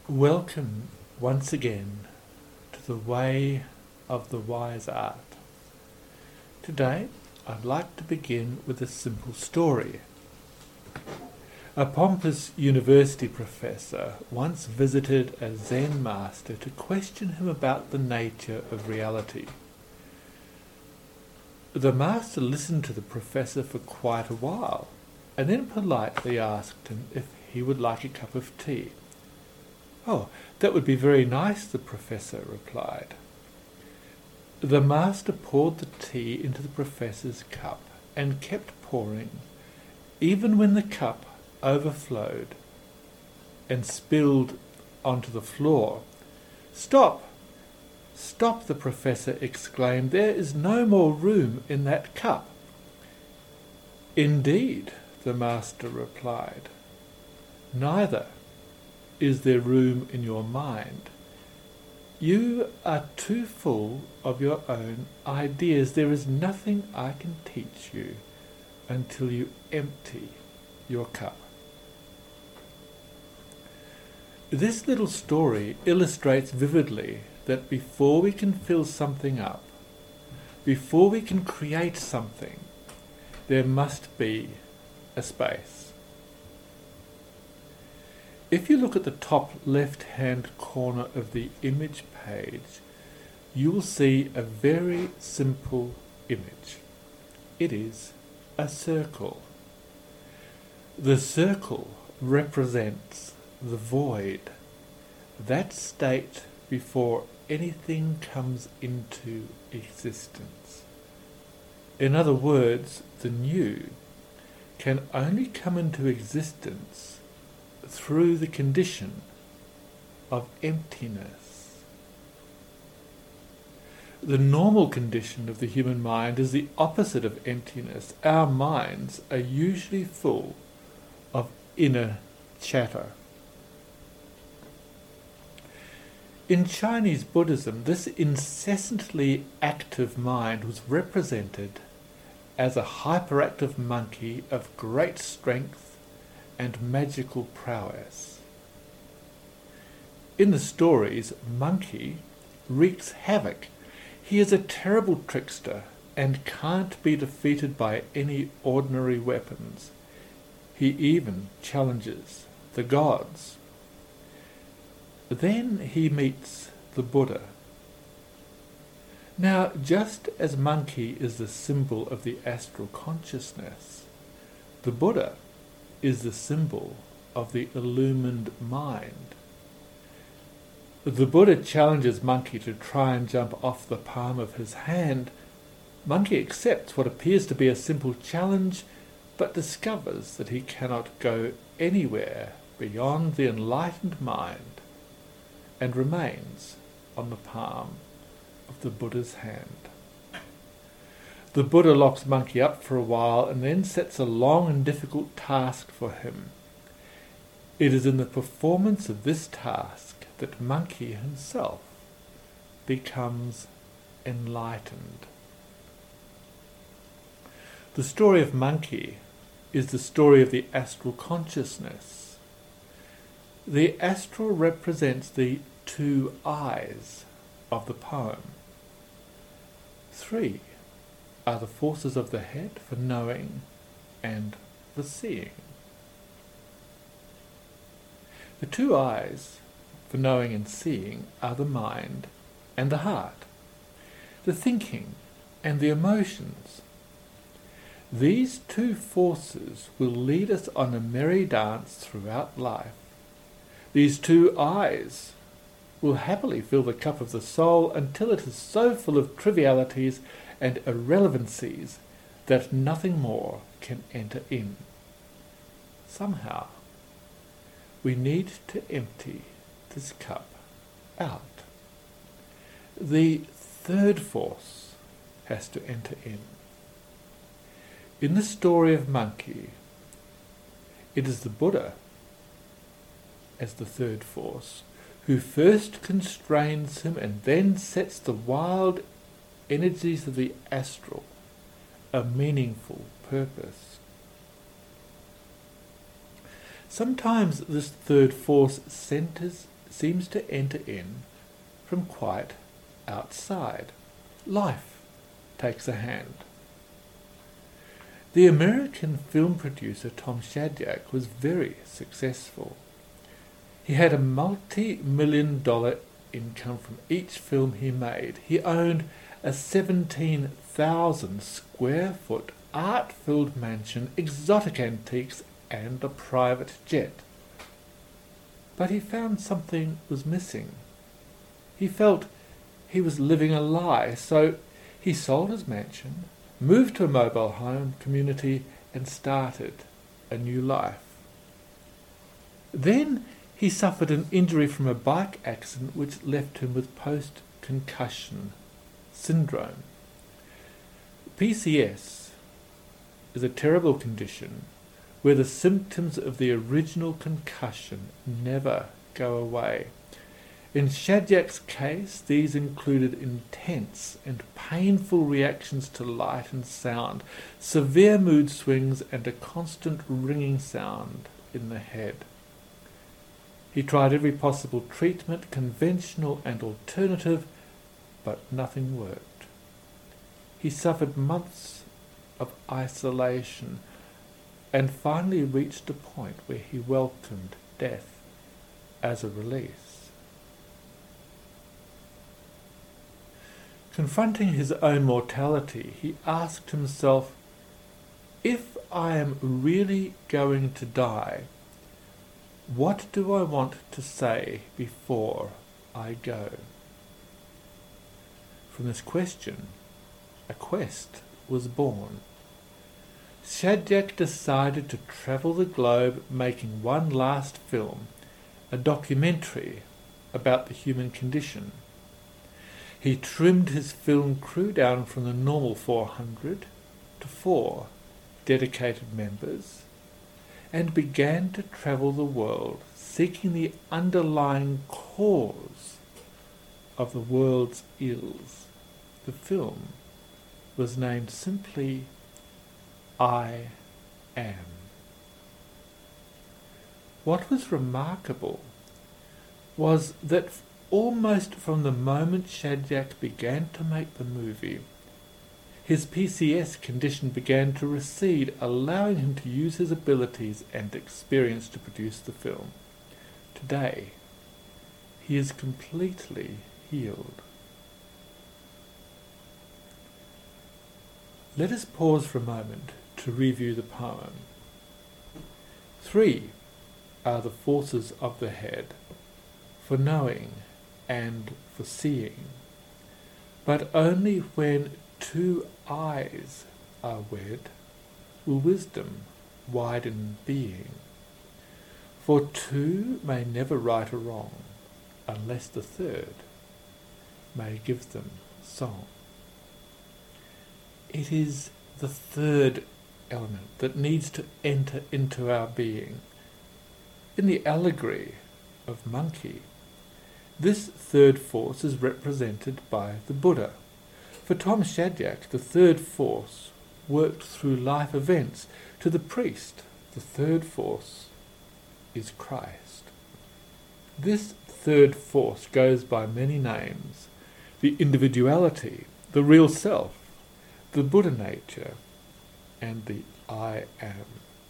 Welcome once again to the Way of the Wise Art. Today I'd like to begin with a simple story. A pompous university professor once visited a Zen master to question him about the nature of reality. The master listened to the professor for quite a while and then politely asked him if he would like a cup of tea. "Oh, that would be very nice," the professor replied. The master poured the tea into the professor's cup and kept pouring, even when the cup overflowed and spilled onto the floor. "Stop! Stop!" the professor exclaimed. "There is no more room in that cup." "Indeed," the master replied. "Neither is there room in your mind. You are too full of your own ideas. There is nothing I can teach you until you empty your cup." This little story illustrates vividly that before we can fill something up, before we can create something, there must be a space. If you look at the top left-hand corner of the image page, you will see a very simple image. It is a circle. The circle represents the void, that state before anything comes into existence. In other words, the new can only come into existence through the condition of emptiness. The normal condition of the human mind is the opposite of emptiness. Our minds are usually full of inner chatter. In Chinese Buddhism, this incessantly active mind was represented as a hyperactive monkey of great strength and magical prowess. In the stories, Monkey wreaks havoc. He is a terrible trickster and can't be defeated by any ordinary weapons. He even challenges the gods. Then he meets the Buddha. Now, just as Monkey is the symbol of the astral consciousness, the Buddha is the symbol of the illumined mind. The Buddha challenges Monkey to try and jump off the palm of his hand. Monkey accepts what appears to be a simple challenge, but discovers that he cannot go anywhere beyond the enlightened mind and remains on the palm of the Buddha's hand. The Buddha locks Monkey up for a while and then sets a long and difficult task for him. It is in the performance of this task that Monkey himself becomes enlightened. The story of Monkey is the story of the astral consciousness. The astral represents the two eyes of the poem. 3 are the forces of the head for knowing and for seeing. The two eyes for knowing and seeing are the mind and the heart, the thinking and the emotions. These two forces will lead us on a merry dance throughout life. These two eyes will happily fill the cup of the soul until it is so full of trivialities and irrelevancies that nothing more can enter in. Somehow, we need to empty this cup out. The third force has to enter in. In the story of Monkey, it is the Buddha, as the third force, who first constrains him and then sets the wild energies of the astral a meaningful purpose. Sometimes this third force centers seems to enter in from quite outside. Life takes a hand. The American film producer Tom Shadyac was very successful. He had a multi-million-dollar income from each film he made. He owned a 17,000 square foot art-filled mansion, exotic antiques, and a private jet. But he found something was missing. He felt he was living a lie, so he sold his mansion, moved to a mobile home community, and started a new life. Then he suffered an injury from a bike accident which left him with post-concussion syndrome. PCS is a terrible condition where the symptoms of the original concussion never go away. In Shadyac's case, these included intense and painful reactions to light and sound, severe mood swings, and a constant ringing sound in the head. He tried every possible treatment, conventional and alternative, but nothing worked. He suffered months of isolation and finally reached a point where he welcomed death as a release. Confronting his own mortality, he asked himself, if I am really going to die, what do I want to say before I go? From this question, a quest was born. Shadyac decided to travel the globe making one last film, a documentary about the human condition. He trimmed his film crew down from the normal 400 to 4 dedicated members and began to travel the world seeking the underlying cause of the world's ills. The film was named simply I Am. What was remarkable was that almost from the moment Shadyac began to make the movie, his PCS condition began to recede, allowing him to use his abilities and experience to produce the film. Today, he is completely healed. Let us pause for a moment to review the poem. 3 are the forces of the head, for knowing and for seeing, but only when 2 eyes are wed will wisdom widen being. For 2 may never right or wrong, unless the 3rd may give them song. It is the 3rd element that needs to enter into our being. In the allegory of monkey, this 3rd force is represented by the Buddha. For Tom Shadyac, the 3rd force worked through life events. To the priest, the 3rd force is Christ. This 3rd force goes by many names: the individuality, the real self, the Buddha nature, and the I Am.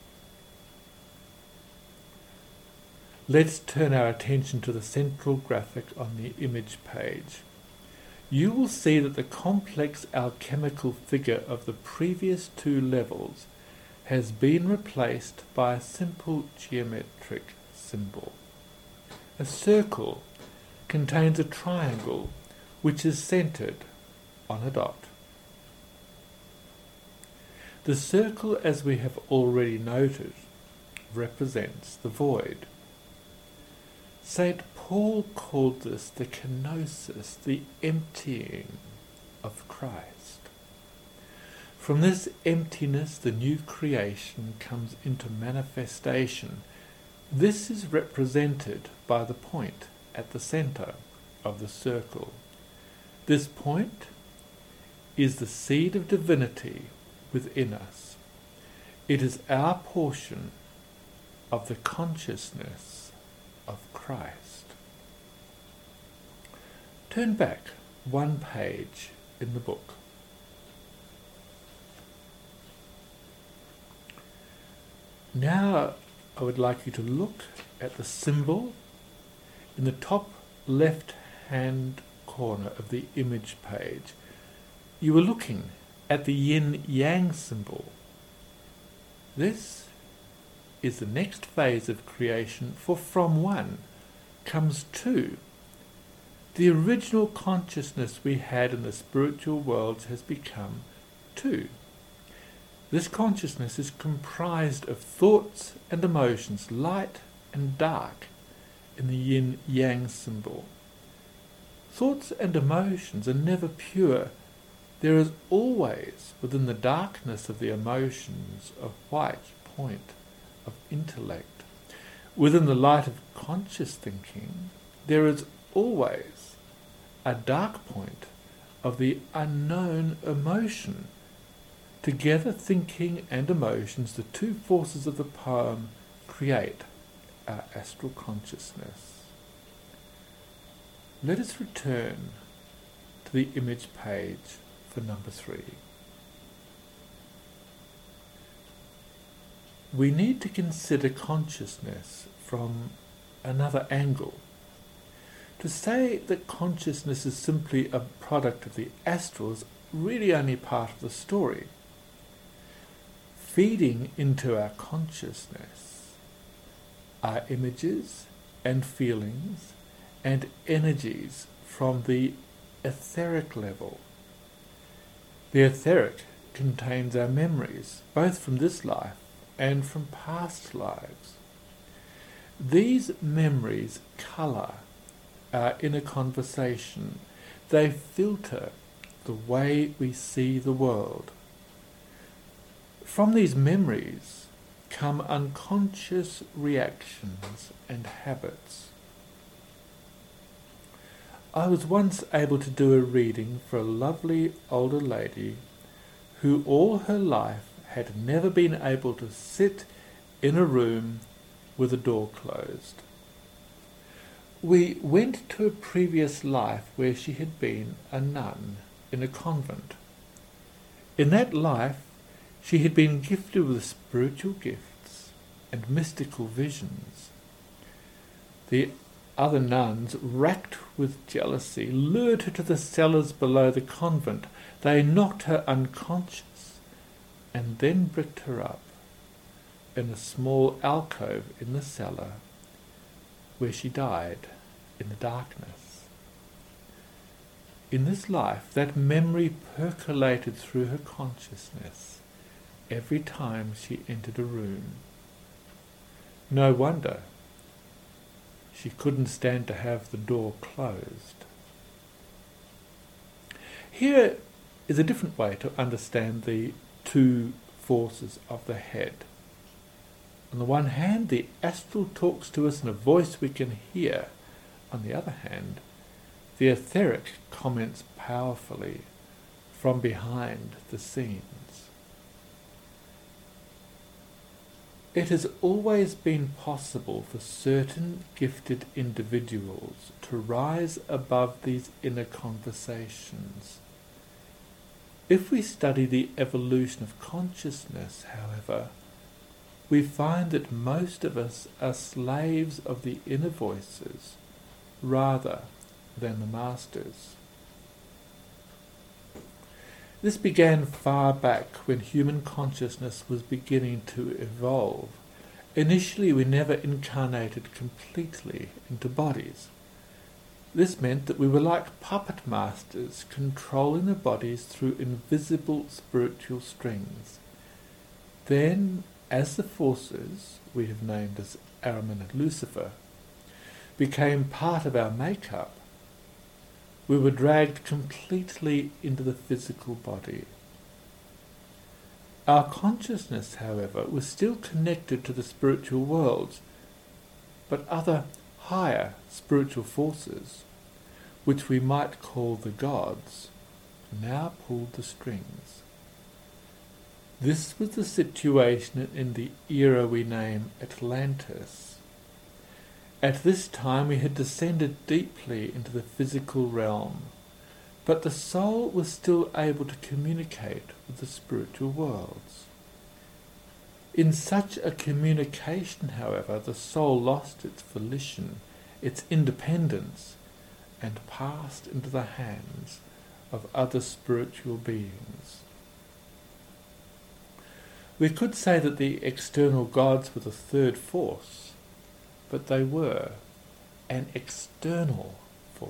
Let's turn our attention to the central graphic on the image page. You will see that the complex alchemical figure of the previous 2 levels has been replaced by a simple geometric symbol. A circle contains a triangle which is centered on a dot. The circle, as we have already noted, represents the void. St. Paul called this the kenosis, the emptying of Christ. From this emptiness, the new creation comes into manifestation. This is represented by the point at the center of the circle. This point is the seed of divinity within us. It is our portion of the consciousness of Christ. Turn back one page in the book. Now I would like you to look at the symbol in the top left-hand corner of the image page. You were looking at the yin-yang symbol. This is the next phase of creation, for from one comes two. The original consciousness we had in the spiritual worlds has become two. This consciousness is comprised of thoughts and emotions, light and dark, in the yin-yang symbol. Thoughts and emotions are never pure. There is always, within the darkness of the emotions, a white point of intellect. Within the light of conscious thinking, there is always a dark point of the unknown emotion. Together, thinking and emotions, the two forces of the poem, create our astral consciousness. Let us return to the image page for number 3. We need to consider consciousness from another angle. To say that consciousness is simply a product of the astral is really only part of the story. Feeding into our consciousness are images and feelings and energies from the etheric level. The etheric contains our memories, both from this life and from past lives. These memories colour our inner conversation. They filter the way we see the world. From these memories come unconscious reactions and habits. I was once able to do a reading for a lovely older lady who all her life had never been able to sit in a room with the door closed. We went to a previous life where she had been a nun in a convent. In that life, she had been gifted with spiritual gifts and mystical visions. The other nuns, racked with jealousy, lured her to the cellars below the convent. They knocked her unconscious and then bricked her up in a small alcove in the cellar where she died in the darkness. In this life, that memory percolated through her consciousness every time she entered a room. No wonder she couldn't stand to have the door closed. Here is a different way to understand the two forces of the head. On the one hand, the astral talks to us in a voice we can hear. On the other hand, the etheric comments powerfully from behind the scenes. It has always been possible for certain gifted individuals to rise above these inner conversations. If we study the evolution of consciousness, however, we find that most of us are slaves of the inner voices rather than the masters. This began far back when human consciousness was beginning to evolve. Initially, we never incarnated completely into bodies. This meant that we were like puppet masters, controlling the bodies through invisible spiritual strings. Then, as the forces we have named as Ahriman and Lucifer became part of our makeup, we were dragged completely into the physical body. Our consciousness, however, was still connected to the spiritual worlds, but other higher spiritual forces, which we might call the gods, now pulled the strings. This was the situation in the era we name Atlantis. At this time we had descended deeply into the physical realm, but the soul was still able to communicate with the spiritual worlds. In such a communication, however, the soul lost its volition, its independence, and passed into the hands of other spiritual beings. We could say that the external gods were the third force, but they were an external force.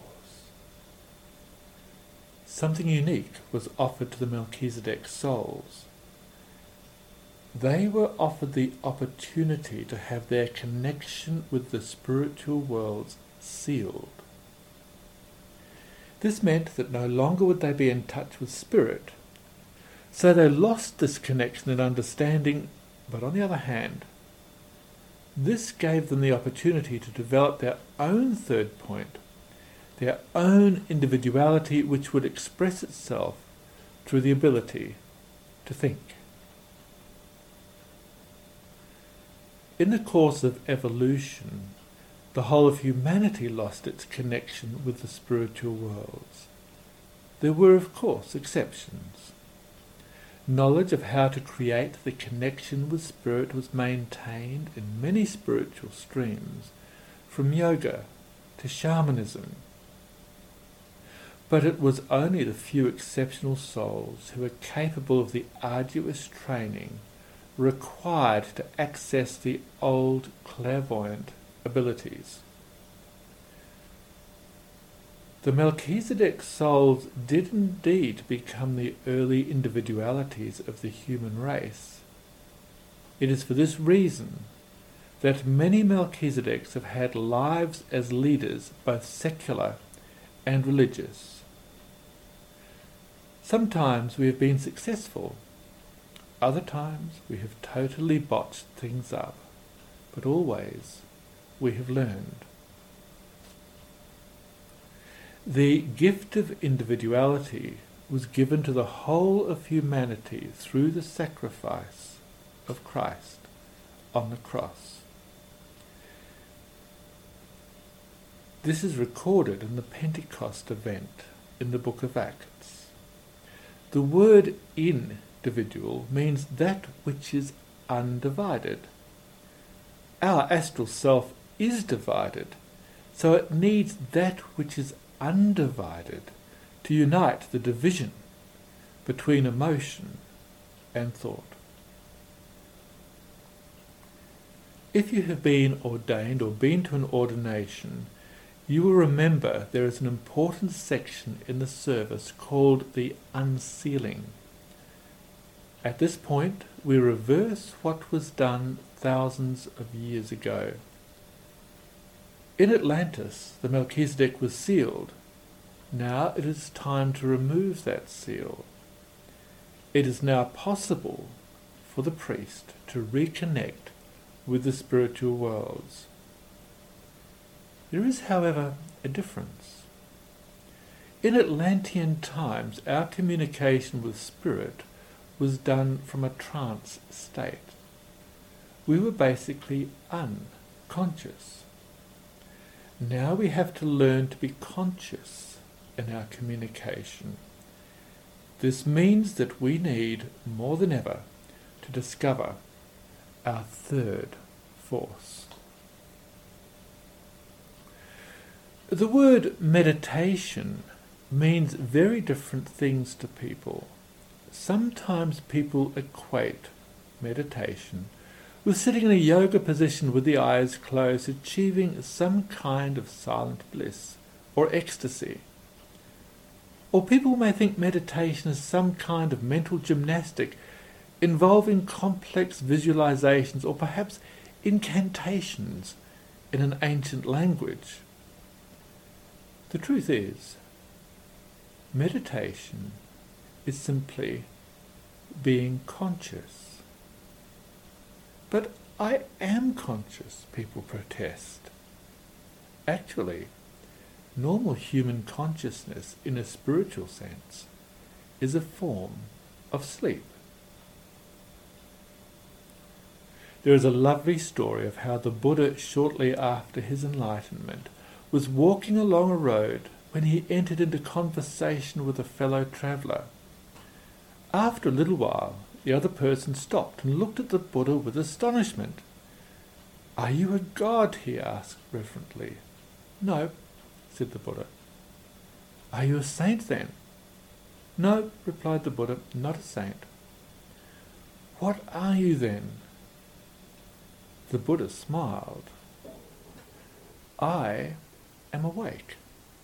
Something unique was offered to the Melchizedek souls. They were offered the opportunity to have their connection with the spiritual worlds sealed. This meant that no longer would they be in touch with spirit, so they lost this connection and understanding, but on the other hand, this gave them the opportunity to develop their own third point, their own individuality, which would express itself through the ability to think. In the course of evolution, the whole of humanity lost its connection with the spiritual worlds. There were, of course, exceptions. Knowledge of how to create the connection with spirit was maintained in many spiritual streams, from yoga to shamanism. But it was only the few exceptional souls who were capable of the arduous training required to access the old clairvoyant abilities. The Melchizedek souls did indeed become the early individualities of the human race. It is for this reason that many Melchizedeks have had lives as leaders, both secular and religious. Sometimes we have been successful, other times we have totally botched things up, but always we have learned. The gift of individuality was given to the whole of humanity through the sacrifice of Christ on the cross. This is recorded in the Pentecost event in the book of Acts. The word individual means that which is undivided. Our astral self is divided, so it needs that which is undivided to unite the division between emotion and thought. If you have been ordained or been to an ordination, you will remember there is an important section in the service called the unsealing. At this point, we reverse what was done thousands of years ago. In Atlantis, the Melchizedek was sealed. Now it is time to remove that seal. It is now possible for the priest to reconnect with the spiritual worlds. There is, however, a difference. In Atlantean times, our communication with spirit was done from a trance state. We were basically unconscious. Now we have to learn to be conscious in our communication. This means that we need, more than ever, to discover our third force. The word meditation means very different things to people. Sometimes people equate meditation with sitting in a yoga position with the eyes closed, achieving some kind of silent bliss or ecstasy. Or people may think meditation is some kind of mental gymnastic involving complex visualizations or perhaps incantations in an ancient language. The truth is, meditation is simply being conscious. But I am conscious, people protest. Actually, normal human consciousness in a spiritual sense is a form of sleep. There is a lovely story of how the Buddha, shortly after his enlightenment, was walking along a road when he entered into conversation with a fellow traveller. After a little while, the other person stopped and looked at the Buddha with astonishment. "Are you a god?" he asked reverently. "No," said the Buddha. "Are you a saint then?" "No," replied the Buddha, "not a saint." "What are you then?" The Buddha smiled. "I am awake."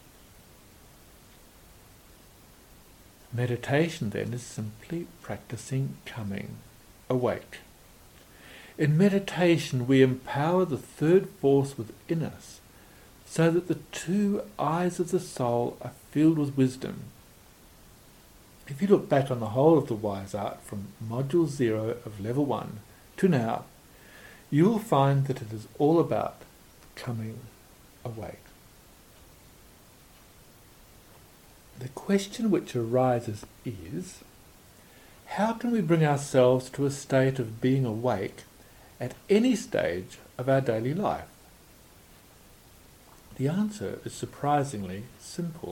Meditation then is simply practicing coming awake. In meditation we empower the third force within us so that the two eyes of the soul are filled with wisdom. If you look back on the whole of the Wise Art from Module 0 of Level 1 to now, you will find that it is all about coming awake. The question which arises is, how can we bring ourselves to a state of being awake at any stage of our daily life? The answer is surprisingly simple.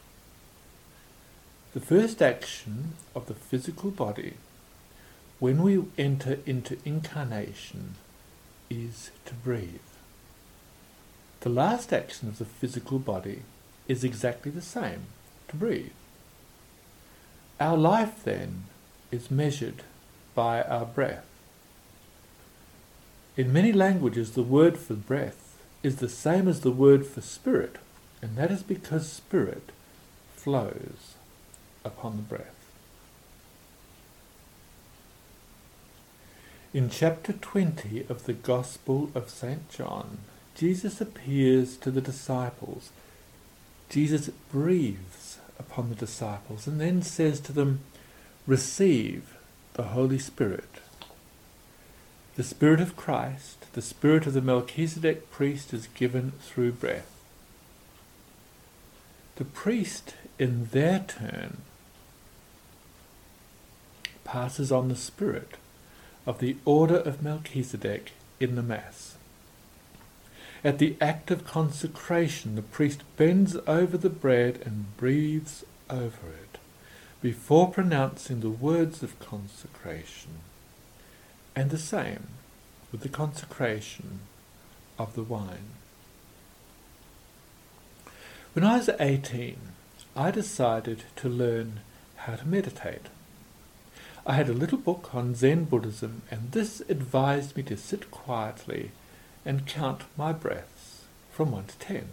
The first action of the physical body when we enter into incarnation is to breathe. The last action of the physical body is exactly the same, to breathe. Our life then is measured by our breath. In many languages the word for breath is the same as the word for spirit, and that is because spirit flows upon the breath. In chapter 20 of the Gospel of St. John, Jesus appears to the disciples. Jesus breathes upon the disciples and then says to them, "Receive the Holy Spirit." The Spirit of Christ, the Spirit of the Melchizedek priest, is given through breath. The priest, in their turn, passes on the Spirit of the order of Melchizedek in the Mass. At the act of consecration, the priest bends over the bread and breathes over it before pronouncing the words of consecration, and the same with the consecration of the wine. When I was 18, I decided to learn how to meditate. I had a little book on Zen Buddhism, and this advised me to sit quietly and count my breaths from 1 to 10.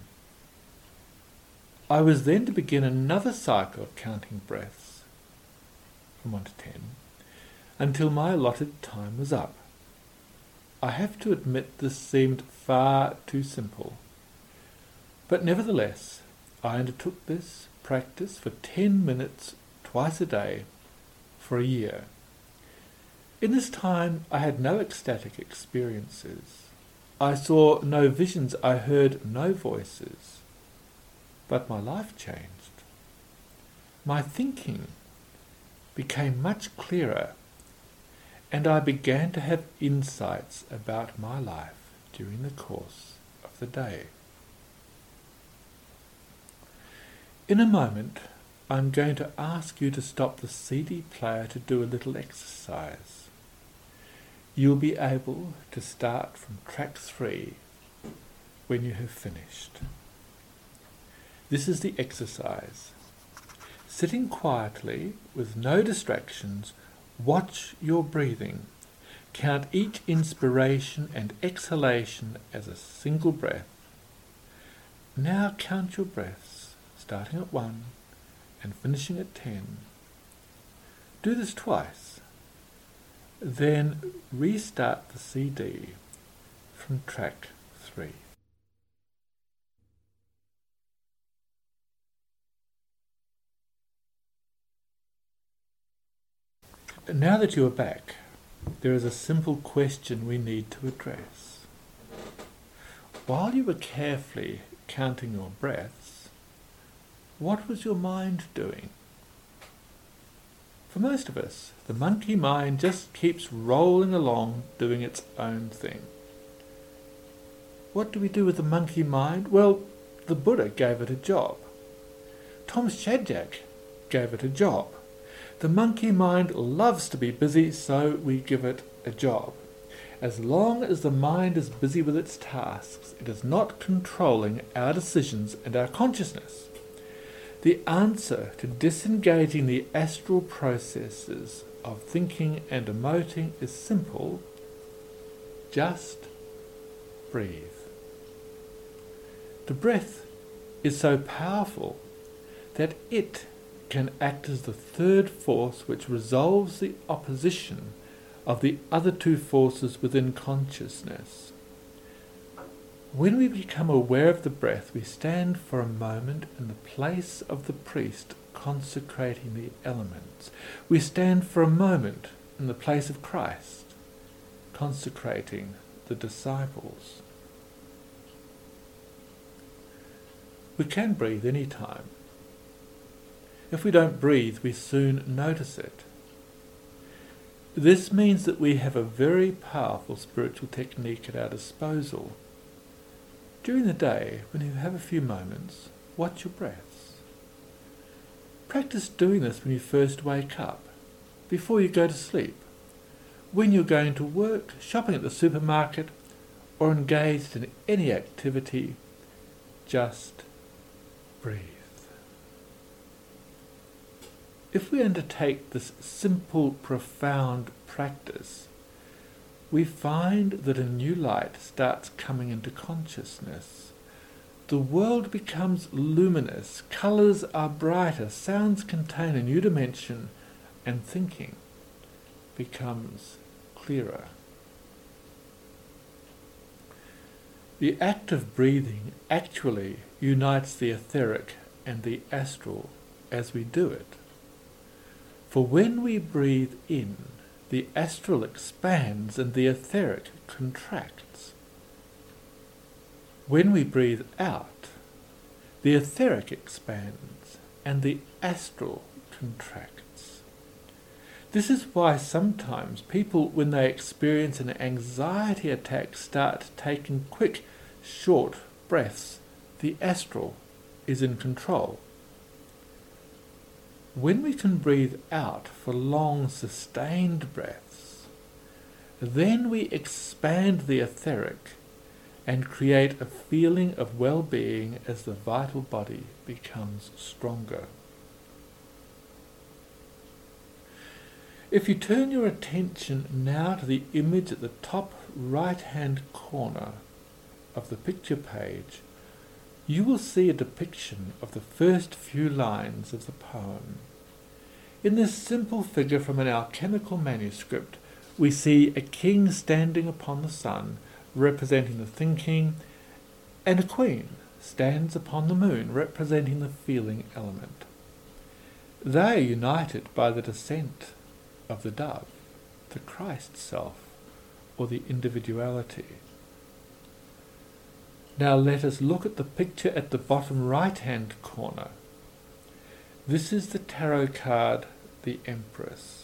I was then to begin another cycle of counting breaths from 1 to 10 until my allotted time was up. I have to admit this seemed far too simple, but nevertheless I undertook this practice for 10 minutes twice a day for a year. In this time I had no ecstatic experiences. I saw no visions, I heard no voices, but my life changed. My thinking became much clearer, and I began to have insights about my life during the course of the day. In a moment, I'm going to ask you to stop the CD player to do a little exercise. You'll be able to start from track 3 when you have finished. This is the exercise. Sitting quietly with no distractions, watch your breathing. Count each inspiration and exhalation as a single breath. Now count your breaths, starting at 1 and finishing at 10. Do this twice. Then restart the CD from track 3. Now that you are back, there is a simple question we need to address. While you were carefully counting your breaths, what was your mind doing? For most of us, the monkey mind just keeps rolling along, doing its own thing. What do we do with the monkey mind? Well, the Buddha gave it a job. Tom Shadyac gave it a job. The monkey mind loves to be busy, so we give it a job. As long as the mind is busy with its tasks, it is not controlling our decisions and our consciousness. The answer to disengaging the astral processes of thinking and emoting is simple. Just breathe. The breath is so powerful that it can act as the third force which resolves the opposition of the other two forces within consciousness. When we become aware of the breath, we stand for a moment in the place of the priest consecrating the elements. We stand for a moment in the place of Christ consecrating the disciples. We can breathe any time. If we don't breathe, we soon notice it. This means that we have a very powerful spiritual technique at our disposal. During the day, when you have a few moments, watch your breaths. Practice doing this when you first wake up, before you go to sleep, when you're going to work, shopping at the supermarket, or engaged in any activity. Just breathe. If we undertake this simple, profound practice, we find that a new light starts coming into consciousness. The world becomes luminous, colours are brighter, sounds contain a new dimension, and thinking becomes clearer. The act of breathing actually unites the etheric and the astral as we do it. For when we breathe in, the astral expands and the etheric contracts. When we breathe out, the etheric expands and the astral contracts. This is why sometimes people, when they experience an anxiety attack, start taking quick, short breaths. The astral is in control. When we can breathe out for long, sustained breaths, then we expand the etheric and create a feeling of well-being as the vital body becomes stronger. If you turn your attention now to the image at the top right-hand corner of the picture page, you will see a depiction of the first few lines of the poem. In this simple figure from an alchemical manuscript, we see a king standing upon the sun, representing the thinking, and a queen stands upon the moon, representing the feeling element. They are united by the descent of the dove, the Christ self, or the individuality. Now let us look at the picture at the bottom right-hand corner. This is the tarot card, the Empress.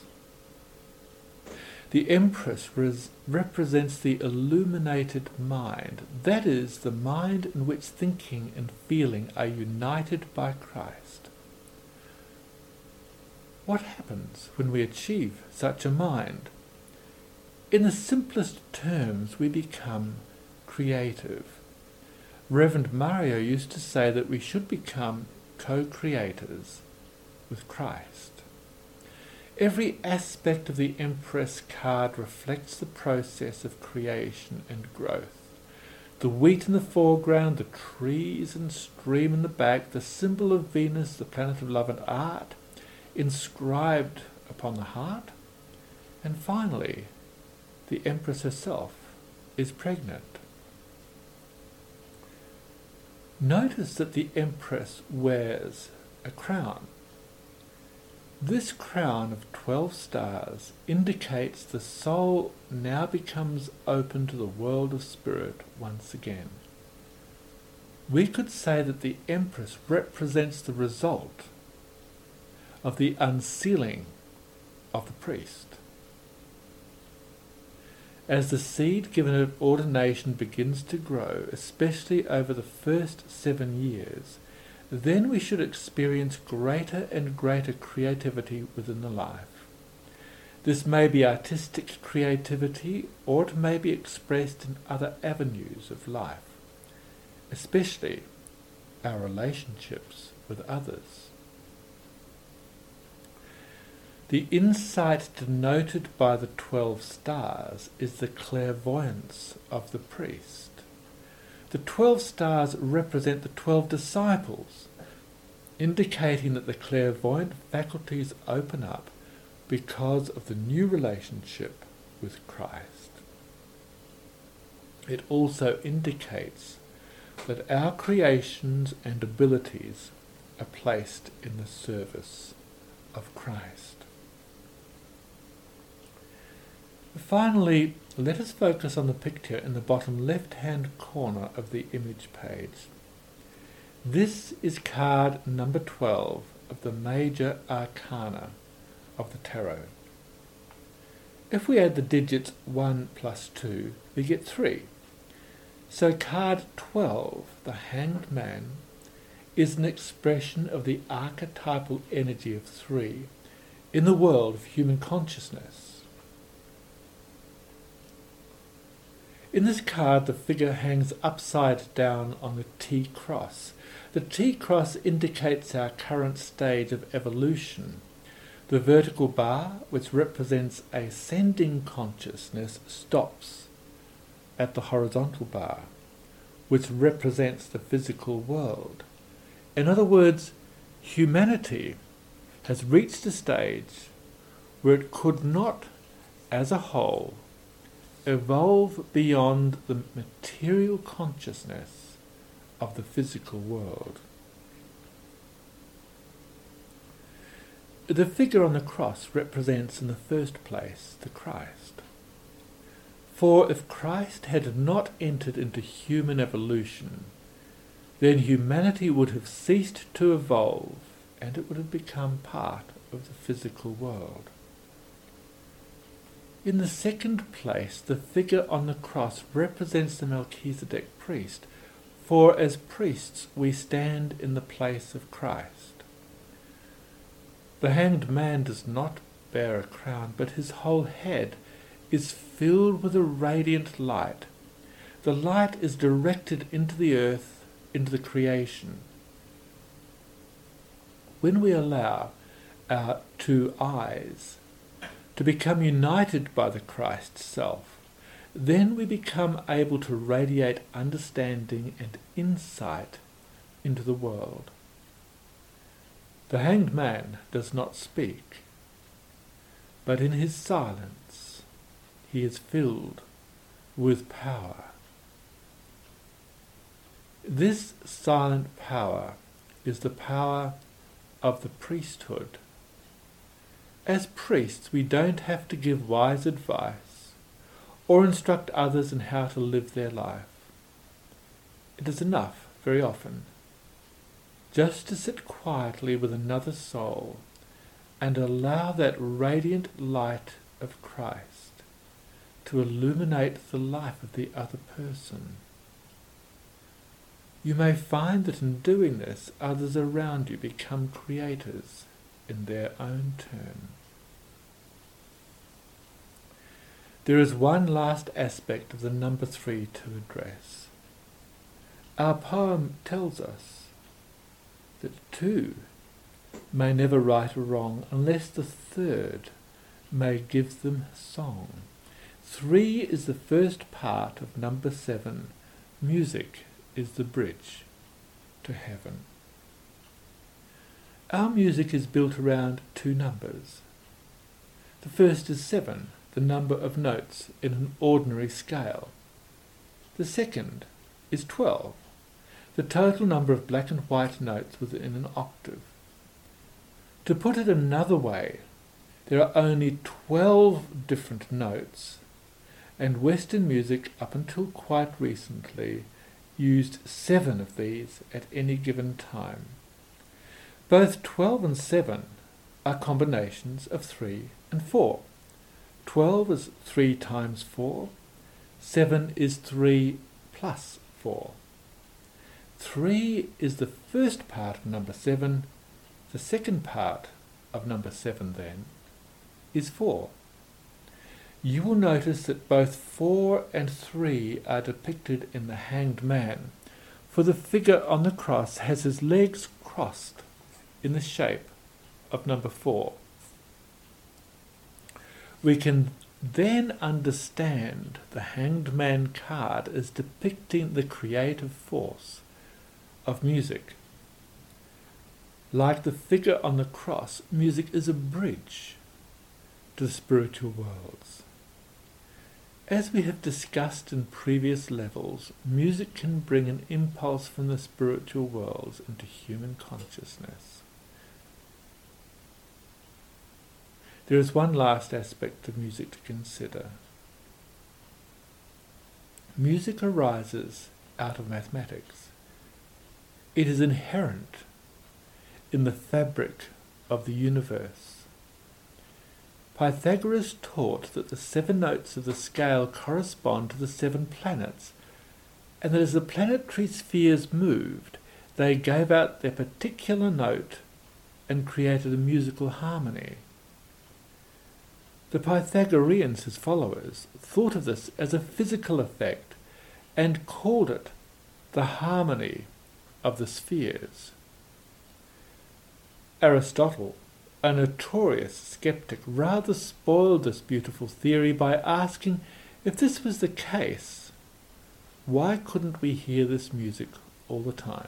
The Empress represents the illuminated mind, that is, the mind in which thinking and feeling are united by Christ. What happens when we achieve such a mind? In the simplest terms, we become creative. Reverend Mario used to say that we should become co-creators with Christ. Every aspect of the Empress card reflects the process of creation and growth. The wheat in the foreground, the trees and stream in the back, the symbol of Venus, the planet of love and art, inscribed upon the heart, and finally, the Empress herself is pregnant. Notice that the Empress wears a crown. This crown of 12 stars indicates the soul now becomes open to the world of spirit once again. We could say that the Empress represents the result of the unsealing of the priest. As the seed given at ordination begins to grow, especially over the first 7 years, then we should experience greater and greater creativity within the life. This may be artistic creativity, or it may be expressed in other avenues of life, especially our relationships with others. The insight denoted by the 12 stars is the clairvoyance of the priest. The 12 stars represent the 12 disciples, indicating that the clairvoyant faculties open up because of the new relationship with Christ. It also indicates that our creations and abilities are placed in the service of Christ. Finally, let us focus on the picture in the bottom left-hand corner of the image page. This is card number 12 of the major arcana of the tarot. If we add the digits 1 plus 2, we get 3. So card 12, the Hanged Man, is an expression of the archetypal energy of 3 in the world of human consciousness. In this card, the figure hangs upside down on the T-cross. The T-cross indicates our current stage of evolution. The vertical bar, which represents ascending consciousness, stops at the horizontal bar, which represents the physical world. In other words, humanity has reached a stage where it could not, as a whole, evolve beyond the material consciousness of the physical world. The figure on the cross represents in the first place the Christ. For if Christ had not entered into human evolution, then humanity would have ceased to evolve and it would have become part of the physical world. In the second place, the figure on the cross represents the Melchizedek priest, for as priests we stand in the place of Christ. The Hanged Man does not bear a crown, but his whole head is filled with a radiant light. The light is directed into the earth, into the creation. When we allow our 2 eyes to become united by the Christ self, then we become able to radiate understanding and insight into the world. The Hanged Man does not speak, but in his silence he is filled with power. This silent power is the power of the priesthood. As priests, we don't have to give wise advice or instruct others in how to live their life. It is enough, very often, just to sit quietly with another soul and allow that radiant light of Christ to illuminate the life of the other person. You may find that in doing this, others around you become creators in their own turn. There is one last aspect of the number 3 to address. Our poem tells us that 2 may never right a wrong unless the 3rd may give them song. 3 is the first part of number 7. Music is the bridge to heaven. Our music is built around 2 numbers. The first is 7, the number of notes in an ordinary scale. The second is 12, the total number of black and white notes within an octave. To put it another way, there are only 12 different notes, and Western music up until quite recently used 7 of these at any given time. Both 12 and 7 are combinations of 3 and 4. 12 is 3 times 4. 7 is 3 plus 4. 3 is the first part of number 7. The second part of number 7 then is 4. You will notice that both 4 and 3 are depicted in the hanged man, for the figure on the cross has his legs crossed in the shape of number 4. We can then understand the hanged man card as depicting the creative force of music. Like the figure on the cross, music is a bridge to the spiritual worlds. As we have discussed in previous levels, music can bring an impulse from the spiritual worlds into human consciousness. There is one last aspect of music to consider. Music arises out of mathematics. It is inherent in the fabric of the universe. Pythagoras taught that the 7 notes of the scale correspond to the 7 planets, and that as the planetary spheres moved, they gave out their particular note and created a musical harmony. The Pythagoreans, his followers, thought of this as a physical effect and called it the harmony of the spheres. Aristotle, a notorious skeptic, rather spoiled this beautiful theory by asking, if this was the case, why couldn't we hear this music all the time?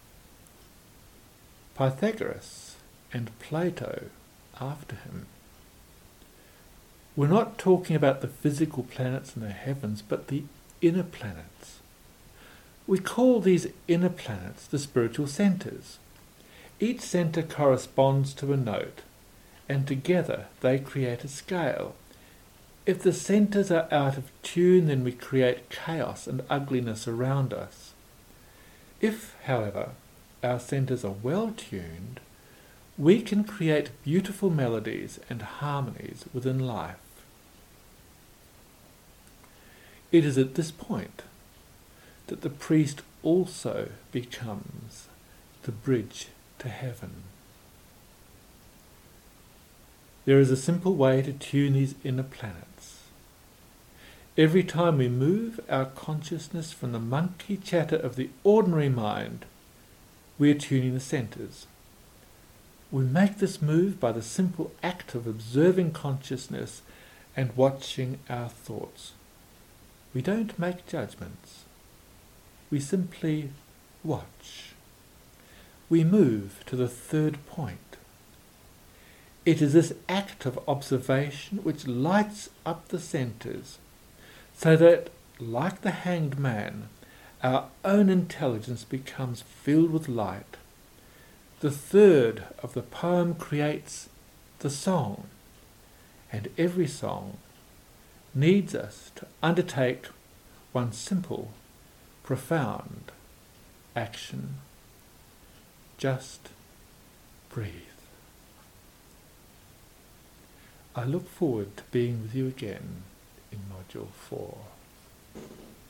Pythagoras and Plato after him were not talking about the physical planets in the heavens, but the inner planets. We call these inner planets the spiritual centres. Each centre corresponds to a note, and together they create a scale. If the centres are out of tune, then we create chaos and ugliness around us. If, however, our centres are well tuned, we can create beautiful melodies and harmonies within life. It is at this point that the priest also becomes the bridge to heaven. There is a simple way to tune these inner planets. Every time we move our consciousness from the monkey chatter of the ordinary mind, we are tuning the centres. We make this move by the simple act of observing consciousness and watching our thoughts. We don't make judgments. We simply watch. We move to the third point. It is this act of observation which lights up the centres, so that, like the hanged man, our own intelligence becomes filled with light. The third of the poem creates the song, and every song needs us to undertake one simple, profound action. Just breathe. I look forward to being with you again in Module 4.